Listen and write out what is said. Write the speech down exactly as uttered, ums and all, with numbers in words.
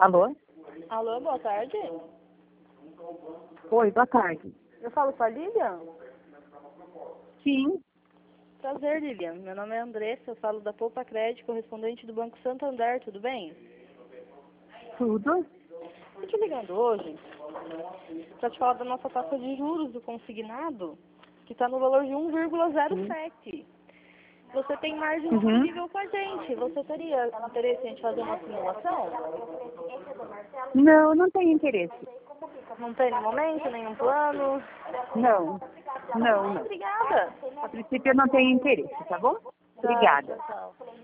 Alô? Alô, boa tarde. Oi, boa tarde. Eu falo com a Lilian? Sim. Prazer, Lilian. Meu nome é Andressa, eu falo da Poupa Crédito, correspondente do Banco Santander, tudo bem? Tudo? Estou te ligando hoje para te falar da nossa taxa de juros do consignado, que está no valor de um vírgula zero sete. Você tem margem Uhum. disponível com a gente. Você teria interesse em a gente fazer uma simulação? Não, não tenho interesse. Não tem no momento nenhum plano? Não. Não, não. Obrigada. A princípio eu não tenho interesse, tá bom? Tá, Obrigada. tchau, tchau.